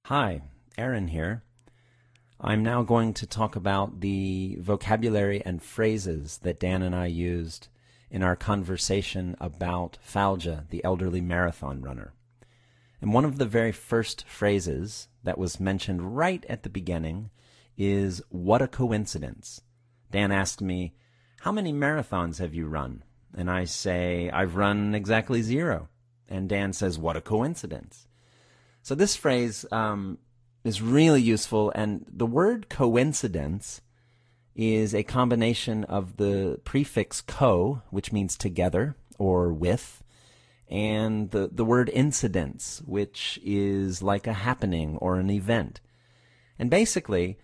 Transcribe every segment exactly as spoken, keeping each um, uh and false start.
Hi, Aaron here. I'm now going to talk about the vocabulary and phrases that Dan and I used in our conversation about Falja, the elderly marathon runner. And one of the very first phrases that was mentioned right at the beginning is, "What a coincidence." Dan asked me, "How many marathons have you run?" And I say, "I've run exactly zero." And Dan says, "What a coincidence." So this phrase um, is really useful, and the word coincidence is a combination of the prefix co, which means together or with, and the, the word incidence, which is like a happening or an event. And basically,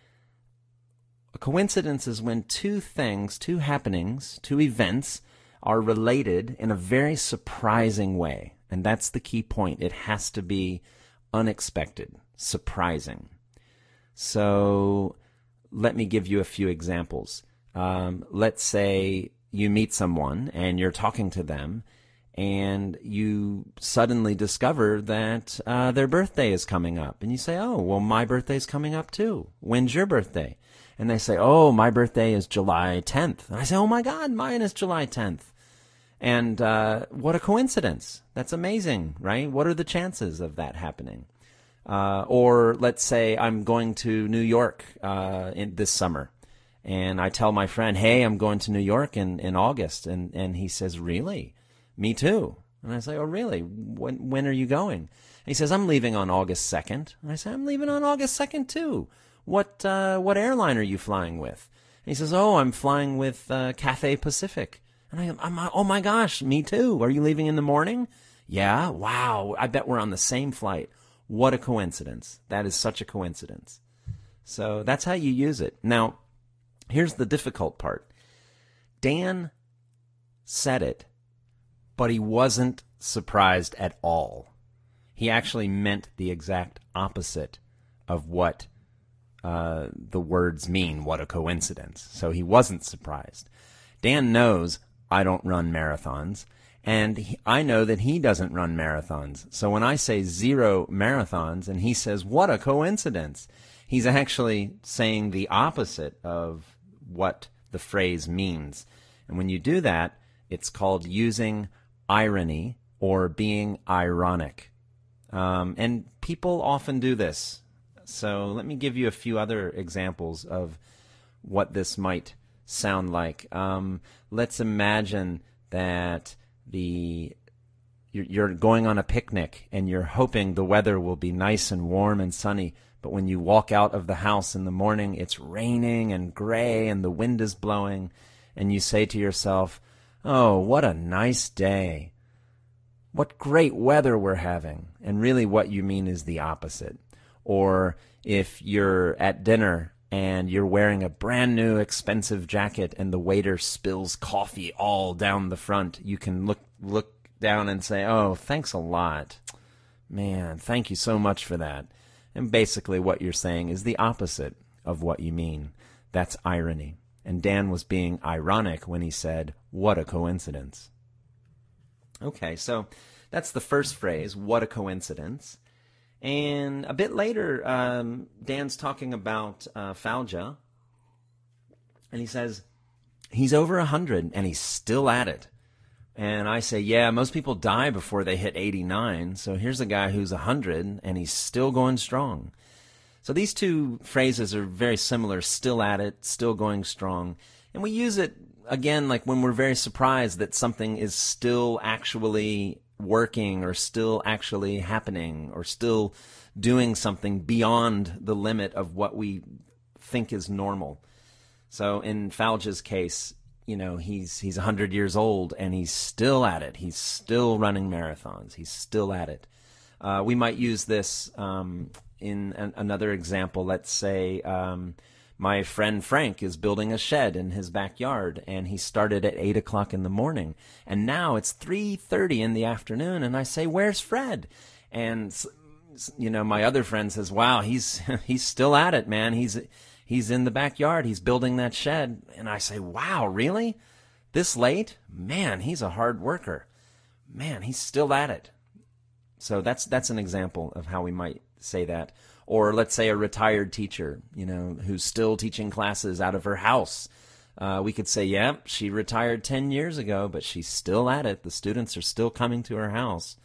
a coincidence is when two things, two happenings, two events are related in a very surprising way. And that's the key point. It has to be unexpected, surprising. So let me give you a few examples. Um, let's say you meet someone and you're talking to them and you suddenly discover that uh, their birthday is coming up. And you say, "Oh, well, my birthday's coming up too. When's your birthday?" And they say, "Oh, my birthday is July tenth. And I say, "Oh my God, mine is July tenth. And uh, what a coincidence. That's amazing, right? What are the chances of that happening? Uh, or let's say I'm going to New York uh, in this summer, and I tell my friend, "Hey, I'm going to New York in, in August." And, and he says, "Really? Me too." And I say, "Oh, really? When, when are you going?" And he says, "I'm leaving on August second. And I say, "I'm leaving on August second too. What, uh, what airline are you flying with?" And he says, "Oh, I'm flying with uh, Cathay Pacific." And I, I'm, "Oh my gosh, me too. Are you leaving in the morning?" "Yeah." "Wow, I bet we're on the same flight." What a coincidence. That is such a coincidence. So that's how you use it. Now, here's the difficult part. Dan said it, but he wasn't surprised at all. He actually meant the exact opposite of what uh, the words mean, what a coincidence. So he wasn't surprised. Dan knows I don't run marathons, and he, I know that he doesn't run marathons. So when I say zero marathons and he says, "What a coincidence," he's actually saying the opposite of what the phrase means. And when you do that, it's called using irony or being ironic. Um, and people often do this. So let me give you a few other examples of what this might sound like. Um, let's imagine that the you're, you're going on a picnic and you're hoping the weather will be nice and warm and sunny, but when you walk out of the house in the morning, it's raining and gray and the wind is blowing, and you say to yourself, "Oh, what a nice day. What great weather we're having." And really what you mean is the opposite. Or if you're at dinner and you're wearing a brand new expensive jacket and the waiter spills coffee all down the front, you can look look down and say, "Oh, thanks a lot. Man, thank you so much for that." And basically what you're saying is the opposite of what you mean. That's irony. And Dan was being ironic when he said, "What a coincidence." Okay, so that's the first phrase, "what a coincidence." And a bit later, um, Dan's talking about uh, Falja, and he says, he's over one hundred, and he's still at it. And I say, yeah, most people die before they hit eighty-nine, so here's a guy who's one hundred, and he's still going strong. So these two phrases are very similar, still at it, still going strong. And we use it, again, like when we're very surprised that something is still actually working or still actually happening or still doing something beyond the limit of what we think is normal. So in Falja's case, you know, he's he's one hundred years old and he's still at it. He's still running marathons. He's still at it. Uh, we might use this um, in an, another example. Let's say um, my friend Frank is building a shed in his backyard, and he started at eight o'clock in the morning, and now it's three thirty in the afternoon, and I say, "Where's Fred?" And you know, my other friend says, "Wow, he's he's still at it, man. He's he's in the backyard. He's building that shed." And I say, "Wow, really? This late? Man, he's a hard worker. Man, he's still at it." So that's that's an example of how we might say that. Or let's say a retired teacher, you know, who's still teaching classes out of her house. Uh, we could say, yeah, she retired ten years ago, but she's still at it. The students are still coming to her house.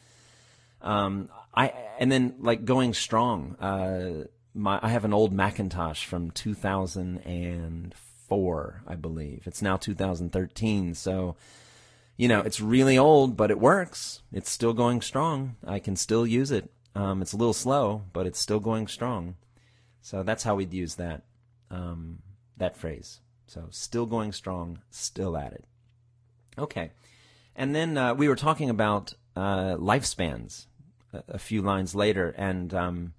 Um, I and then like going strong. Uh, my I have an old Macintosh from two thousand four, I believe. It's now two thousand thirteen, so you know it's really old, but it works. It's still going strong. I can still use it. Um, it's a little slow, but it's still going strong. So that's how we'd use that um, that phrase. So still going strong, still at it. Okay, and then uh, we were talking about uh, lifespans a, a few lines later, and um,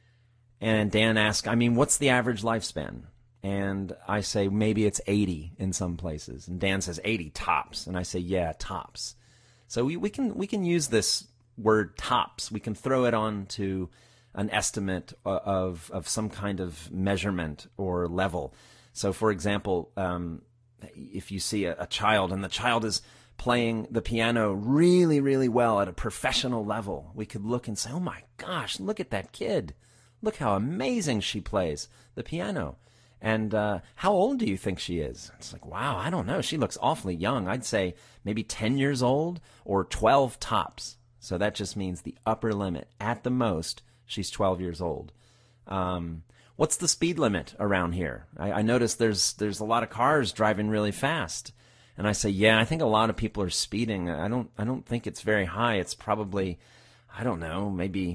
and Dan asked, I mean, what's the average lifespan? And I say maybe it's eighty in some places, and Dan says eighty tops, and I say yeah, tops. So we, we can we can use this word tops. We can throw it on to an estimate of of some kind of measurement or level. So, for example, um, if you see a, a child and the child is playing the piano really, really well at a professional level, we could look and say, oh my gosh, look at that kid. Look how amazing she plays the piano. And uh, how old do you think she is? It's like, wow, I don't know. She looks awfully young. I'd say maybe ten years old or twelve tops. So that just means the upper limit. At the most, she's twelve years old. Um, what's the speed limit around here? I, I notice there's there's a lot of cars driving really fast. And I say, yeah, I think a lot of people are speeding. I don't I don't think it's very high. It's probably, I don't know, maybe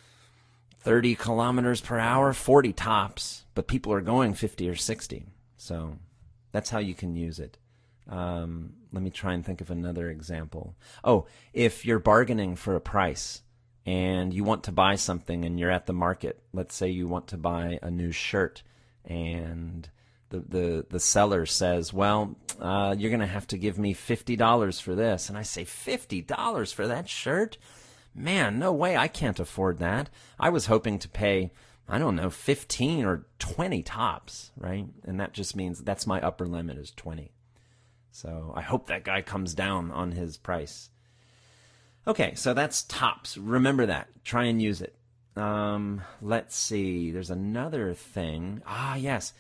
thirty kilometers per hour, forty tops. But people are going fifty or sixty. So that's how you can use it. Um, let me try and think of another example. Oh, if you're bargaining for a price and you want to buy something and you're at the market, let's say you want to buy a new shirt, and the the, the seller says, well, uh, you're going to have to give me fifty dollars for this. And I say, fifty dollars for that shirt? Man, no way, I can't afford that. I was hoping to pay, I don't know, fifteen or twenty tops, right? And that just means that's my upper limit is twenty. So I hope that guy comes down on his price. Okay, so that's tops. Remember that. Try and use it. Um, let's see. There's another thing. Ah, yes.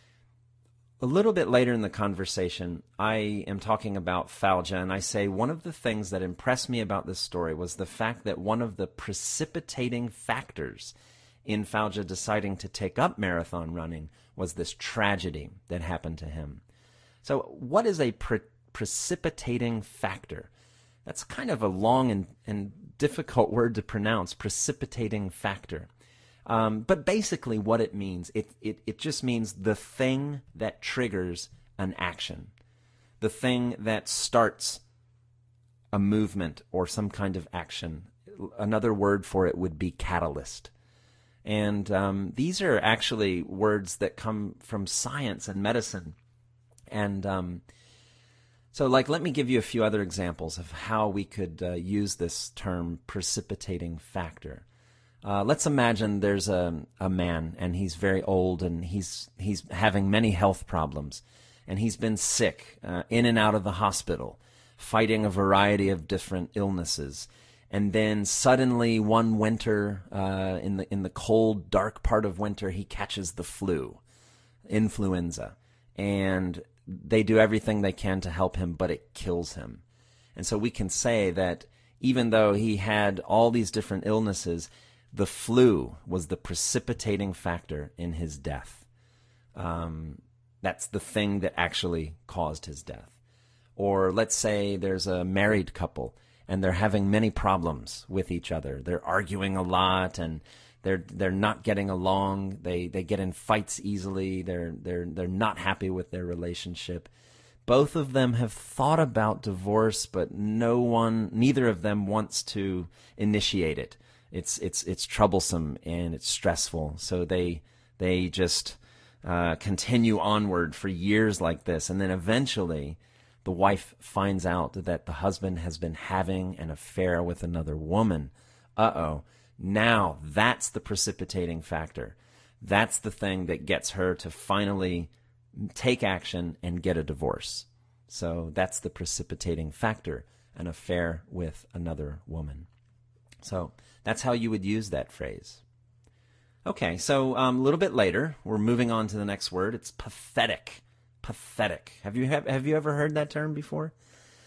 A little bit later in the conversation, I am talking about Falja, and I say one of the things that impressed me about this story was the fact that one of the precipitating factors in Falja deciding to take up marathon running was this tragedy that happened to him. So what is a pre- precipitating factor? That's kind of a long and, and difficult word to pronounce, precipitating factor. Um, but basically what it means, it, it, it just means the thing that triggers an action, the thing that starts a movement or some kind of action. Another word for it would be catalyst. And um, these are actually words that come from science and medicine. And um, so, like, let me give you a few other examples of how we could uh, use this term precipitating factor. Uh, let's imagine there's a, a man, and he's very old, and he's he's having many health problems, and he's been sick, uh, in and out of the hospital, fighting a variety of different illnesses. And then suddenly one winter, uh, in the in the cold, dark part of winter, he catches the flu, influenza, and they do everything they can to help him, but it kills him. And so we can say that even though he had all these different illnesses, the flu was the precipitating factor in his death. Um, that's the thing that actually caused his death. Or let's say there's a married couple, and they're having many problems with each other. They're arguing a lot, and they're they're not getting along. They they get in fights easily. They're they're they're not happy with their relationship. Both of them have thought about divorce, but no one, neither of them wants to initiate it. It's it's it's troublesome and it's stressful. So they they just uh, continue onward for years like this, and then eventually the wife finds out that the husband has been having an affair with another woman. Uh-oh. Now that's the precipitating factor. That's the thing that gets her to finally take action and get a divorce. So that's the precipitating factor, an affair with another woman. So that's how you would use that phrase. Okay, so um, a little bit later, we're moving on to the next word. It's pathetic. Pathetic. Have you have, have you ever heard that term before?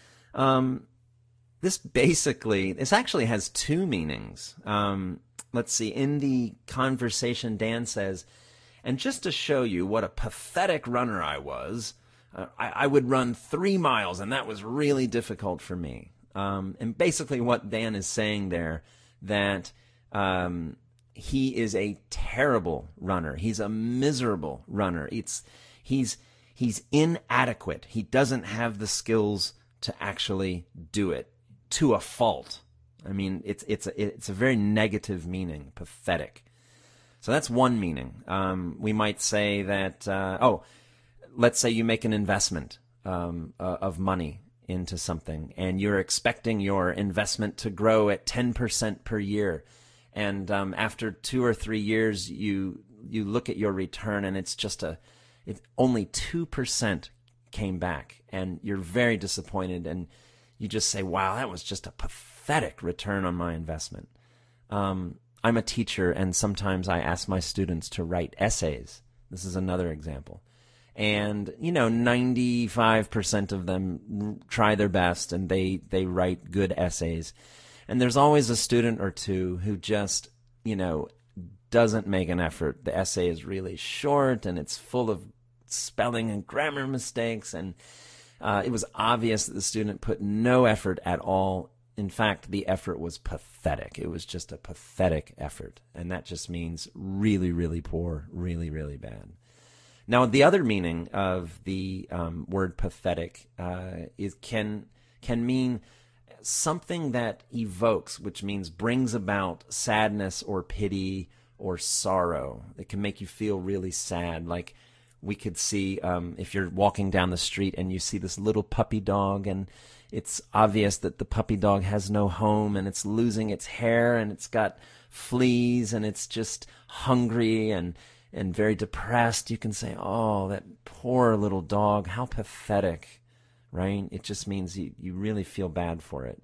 Um, this basically, this actually has two meanings. Um, let's see. In the conversation, Dan says, and just to show you what a pathetic runner I was, uh, I, I would run three miles, and that was really difficult for me. Um, and basically what Dan is saying there, that um, he is a terrible runner. He's a miserable runner. It's he's he's inadequate. He doesn't have the skills to actually do it to a fault. I mean, it's it's a, it's a very negative meaning, pathetic. So that's one meaning. Um, we might say that, uh, oh, let's say you make an investment um, uh, of money into something, and you're expecting your investment to grow at ten percent per year. And um, after two or three years, you you look at your return, and it's just a, it, only two percent came back, and you're very disappointed, and you just say, wow, that was just a pathetic return on my investment. Um, I'm a teacher, and sometimes I ask my students to write essays. This is another example. And, you know, ninety-five percent of them try their best, and they, they write good essays. And there's always a student or two who just, you know, doesn't make an effort. The essay is really short, and it's full of spelling and grammar mistakes, and uh, it was obvious that the student put no effort at all. In fact, the effort was pathetic. It was just a pathetic effort, and that just means really, really poor, really, really bad. Now, the other meaning of the um, word pathetic uh, is can can mean something that evokes, which means brings about sadness or pity or sorrow. It can make you feel really sad. Like we could see um, if you're walking down the street and you see this little puppy dog, and it's obvious that the puppy dog has no home, and it's losing its hair, and it's got fleas, and it's just hungry and and very depressed. You can say, oh, that poor little dog, how pathetic, right? It just means you, you really feel bad for it.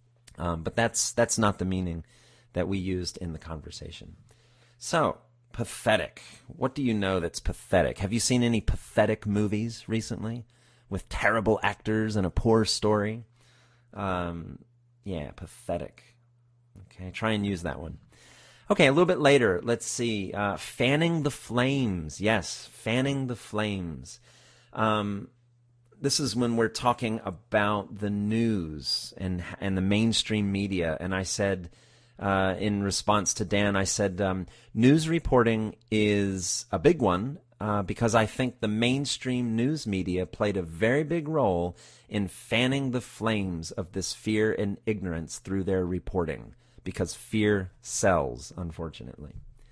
Um, but that's that's not the meaning that we used in the conversation. So, pathetic. What do you know that's pathetic? Have you seen any pathetic movies recently with terrible actors and a poor story? Um, yeah, pathetic. Okay, try and use that one. Okay, a little bit later, let's see. Uh, fanning the flames. Yes, fanning the flames. Um, this is when we're talking about the news and and the mainstream media. And I said, uh, in response to Dan, I said, um, news reporting is a big one uh, because I think the mainstream news media played a very big role in fanning the flames of this fear and ignorance through their reporting. Because fear sells, unfortunately.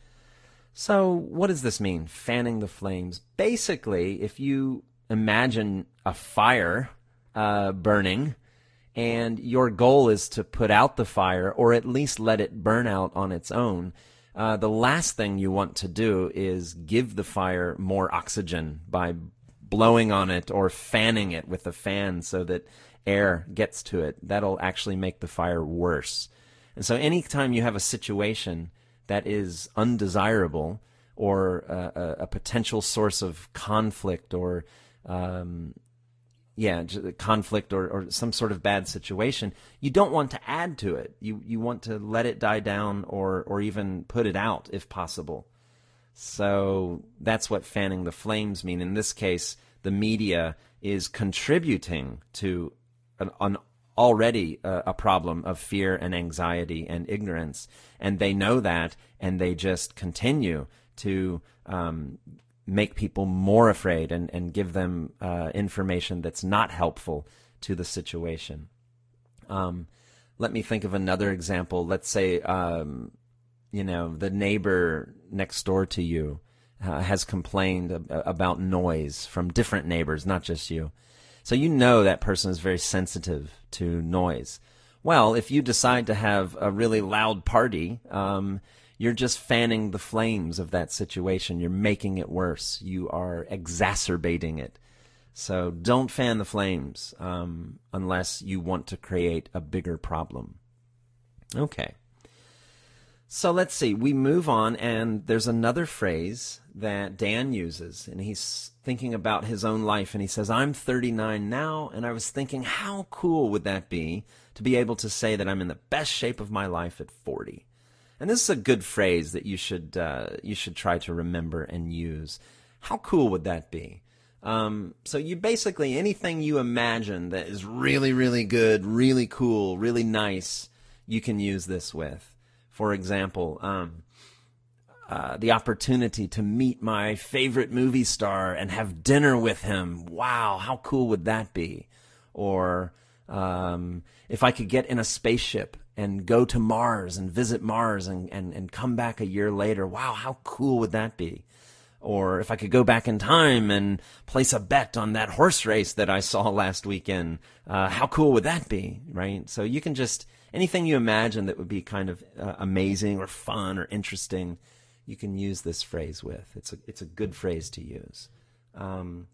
So what does this mean, fanning the flames? Basically, if you imagine a fire uh, burning, and your goal is to put out the fire, or at least let it burn out on its own, uh, the last thing you want to do is give the fire more oxygen by blowing on it or fanning it with a fan so that air gets to it. That'll actually make the fire worse. And so anytime you have a situation that is undesirable or uh, a, a potential source of conflict or, um, yeah, conflict or, or some sort of bad situation, you don't want to add to it. You you want to let it die down or, or even put it out if possible. So that's what fanning the flames mean. In this case, the media is contributing to an, an already a, a problem of fear and anxiety and ignorance, and they know that, and they just continue to um, make people more afraid and, and give them uh, information that's not helpful to the situation. Um, let me think of another example. Let's say, um, you know, the neighbor next door to you uh, has complained ab- about noise from different neighbors, not just you. So you know that person is very sensitive to noise. Well, if you decide to have a really loud party, um, you're just fanning the flames of that situation. You're making it worse. You are exacerbating it. So don't fan the flames um, unless you want to create a bigger problem. Okay. So let's see. We move on, and there's another phrase that Dan uses, and he's thinking about his own life, and he says, I'm thirty-nine now, and I was thinking, how cool would that be to be able to say that I'm in the best shape of my life at forty? And this is a good phrase that you should uh, you should try to remember and use. How cool would that be? Um, so you basically, anything you imagine that is really, really good, really cool, really nice, you can use this with. For example, um, uh, the opportunity to meet my favorite movie star and have dinner with him. Wow, how cool would that be? Or um, if I could get in a spaceship and go to Mars and visit Mars and, and, and come back a year later. Wow, how cool would that be? Or if I could go back in time and place a bet on that horse race that I saw last weekend, uh, how cool would that be, right? So you can just, anything you imagine that would be kind of uh, amazing or fun or interesting, you can use this phrase with. It's a, it's a good phrase to use. Um,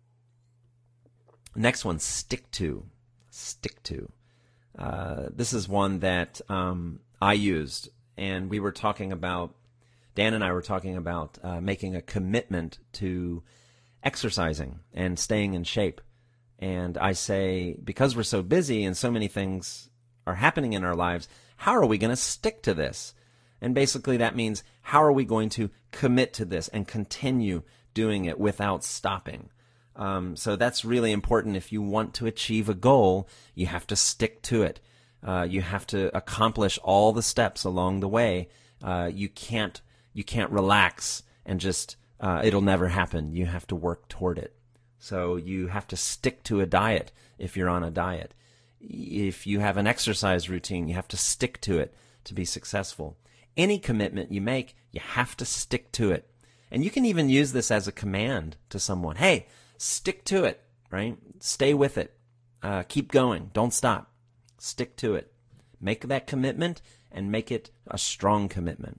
next one, stick to. Stick to. Uh, this is one that um, I used, and we were talking about, Dan and I were talking about uh, making a commitment to exercising and staying in shape. And I say, because we're so busy and so many things are happening in our lives, how are we going to stick to this? And basically that means, how are we going to commit to this and continue doing it without stopping? Um, so that's really important. If you want to achieve a goal, you have to stick to it. Uh, you have to accomplish all the steps along the way. Uh, you can't You can't relax and just, uh, it'll never happen. You have to work toward it. So you have to stick to a diet if you're on a diet. If you have an exercise routine, you have to stick to it to be successful. Any commitment you make, you have to stick to it. And you can even use this as a command to someone. Hey, stick to it, right? Stay with it. Uh, keep going. Don't stop. Stick to it. Make that commitment and make it a strong commitment.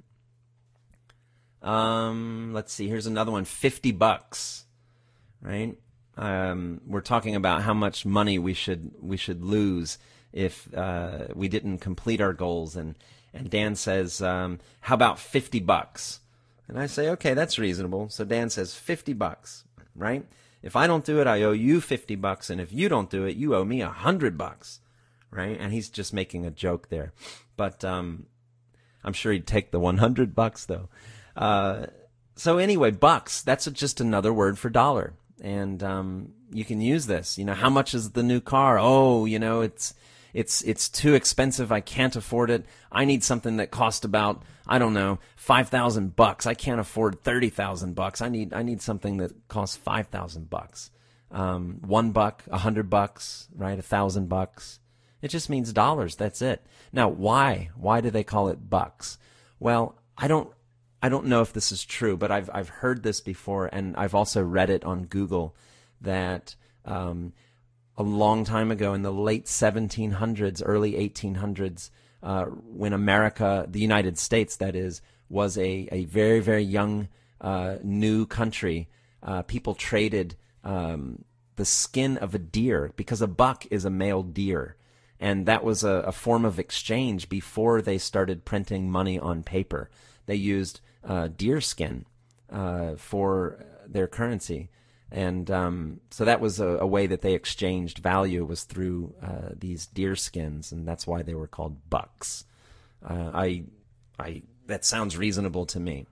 Um, let's see. Here's another one. fifty bucks, right? Um, we're talking about how much money we should we should lose if uh, we didn't complete our goals. And and Dan says, um, "How about fifty bucks?" And I say, "Okay, that's reasonable." So Dan says, fifty bucks, right? If I don't do it, I owe you fifty bucks, and if you don't do it, you owe me a hundred bucks, right? And he's just making a joke there, but um, I'm sure he'd take the one hundred bucks though. Uh, so anyway, bucks, that's just another word for dollar. And, um, you can use this, you know, how much is the new car? Oh, you know, it's, it's, it's too expensive. I can't afford it. I need something that cost about, I don't know, five thousand bucks. I can't afford thirty thousand bucks. I need, I need something that costs five thousand bucks. Um, one buck, a hundred bucks, right? A thousand bucks. It just means dollars. That's it. Now, why? Why do they call it bucks? Well, I don't, I don't know if this is true, but I've I've heard this before, and I've also read it on Google that um, a long time ago in the late seventeen hundreds, early eighteen hundreds, uh, when America, the United States, that is, was a, a very, very young uh, new country, uh, people traded um, the skin of a deer, because a buck is a male deer, and that was a, a form of exchange before they started printing money on paper. They used uh, deer skin uh, for their currency. And um, so that was a, a way that they exchanged value, was through uh, these deer skins, and that's why they were called bucks. Uh, I, I, that sounds reasonable to me.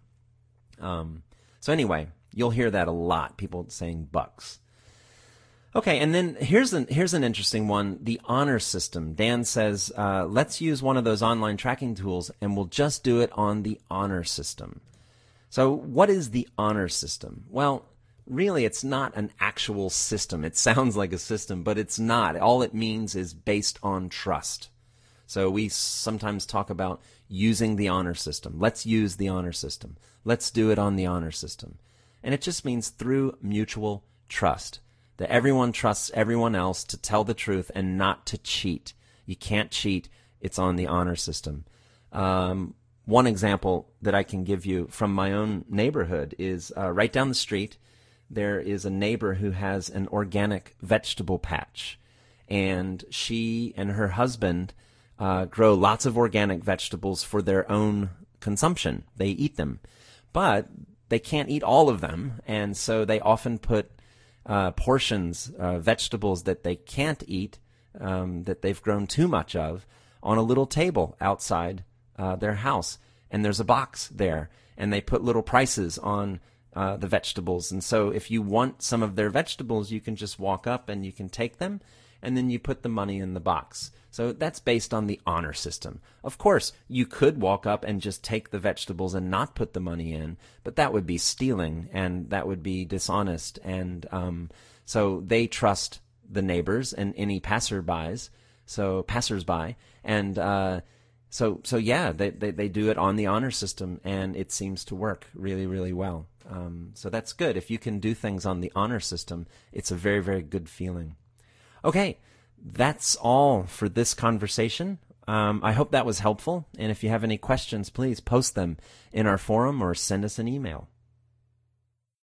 Um, so anyway, you'll hear that a lot, people saying bucks. Okay, and then here's an, here's an interesting one, the honor system. Dan says, uh, let's use one of those online tracking tools, and we'll just do it on the honor system. So what is the honor system? Well, really, it's not an actual system. It sounds like a system, but it's not. All it means is based on trust. So we sometimes talk about using the honor system. Let's use the honor system. Let's do it on the honor system. And it just means through mutual trust. That everyone trusts everyone else to tell the truth and not to cheat. You can't cheat. It's on the honor system. Um, one example that I can give you from my own neighborhood is uh, right down the street, there is a neighbor who has an organic vegetable patch. And she and her husband uh, grow lots of organic vegetables for their own consumption. They eat them. But they can't eat all of them, and so they often put uh, portions, uh, vegetables that they can't eat, um, that they've grown too much of, on a little table outside uh, their house. And there's a box there, and they put little prices on uh, the vegetables. And so if you want some of their vegetables, you can just walk up and you can take them, and then you put the money in the box. So that's based on the honor system. Of course, you could walk up and just take the vegetables and not put the money in, but that would be stealing, and that would be dishonest. And um, so they trust the neighbors and any passerbys, so passersby, and uh, so so yeah, they, they they do it on the honor system, and it seems to work really really well. Um, so that's good. If you can do things on the honor system, it's a very very good feeling. Okay. That's all for this conversation. Um, I hope that was helpful. And if you have any questions, please post them in our forum or send us an email.